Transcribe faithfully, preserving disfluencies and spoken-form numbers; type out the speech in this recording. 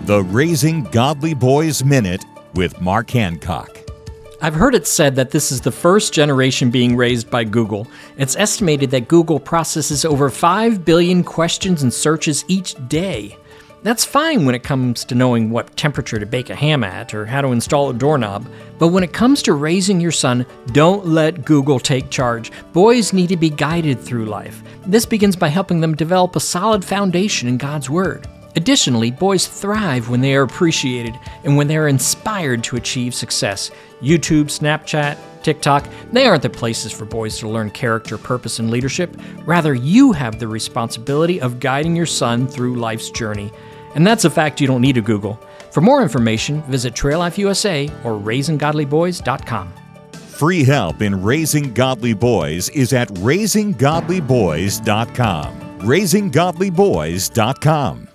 The Raising Godly Boys Minute with Mark Hancock. I've heard it said that this is the first generation being raised by Google. It's estimated that Google processes over five billion questions and searches each day. That's fine when it comes to knowing what temperature to bake a ham at or how to install a doorknob. But when it comes to raising your son, don't let Google take charge. Boys need to be guided through life. This begins by helping them develop a solid foundation in God's Word. Additionally, boys thrive when they are appreciated and when they are inspired to achieve success. YouTube, Snapchat, TikTok, they aren't the places for boys to learn character, purpose, and leadership. Rather, you have the responsibility of guiding your son through life's journey. And that's a fact you don't need to Google. For more information, visit Trail Life U S A or raising godly boys dot com. Free help in raising godly boys is at raising godly boys dot com. raising godly boys dot com.